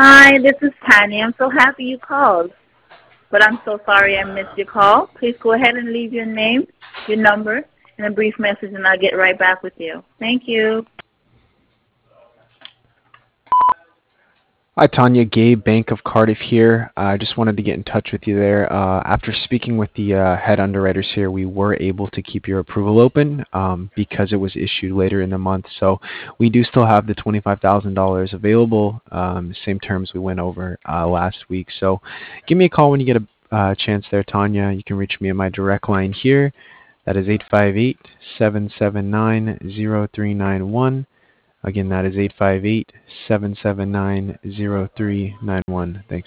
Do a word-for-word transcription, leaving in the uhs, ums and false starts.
Hi, this is Tanya. I'm so happy you called, but I'm so sorry I missed your call. Please go ahead and leave your name, your number, and a brief message, and I'll get right back with you. Thank you. Hi, Tanya. Gabe, Bank of Cardiff here. I uh, just wanted to get in touch with you there. Uh, after speaking with the uh, head underwriters here, we were able to keep your approval open um, because it was issued later in the month. So we do still have the twenty-five thousand dollars available, um, same terms we went over uh, last week. So give me a call when you get a uh, chance there, Tanya. You can reach me at my direct line here. That is eight five eight, seven seven nine, zero three nine one. Again, that is eight five eight, seven seven nine, zero three nine one. Thanks.